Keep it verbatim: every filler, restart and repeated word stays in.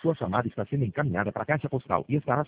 Sua chamada está sendo encaminhada para a caixa postal e estará